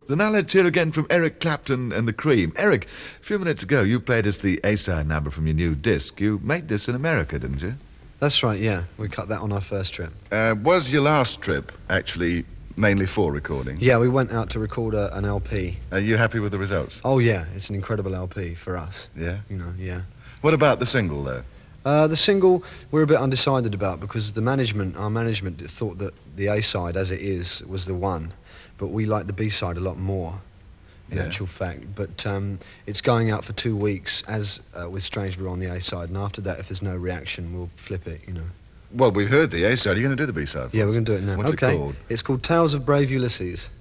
The now let's hear again from Eric Clapton and the Cream. Eric, a few minutes ago you played us the A-side number from your new disc. You made this in America, didn't you? That's right, yeah. We cut that on our first trip. Was your last trip actually mainly for recording? Yeah, we went out to record an LP. Are you happy with the results? Oh, yeah, it's an incredible LP for us. Yeah? You know, yeah. What about the single, though? The single, we're a bit undecided about because our management thought that the A-side, as it is, was the one. But we like the B-side a lot more, in actual fact. But it's going out for 2 weeks as with Strange Brew on the A-side, and after that, if there's no reaction, we'll flip it, you know. Well, we've heard the A-side. Are you going to do the B-side for Yeah, us? we're going to do it now. What's okay. it called? It's called Tales of Brave Ulysses.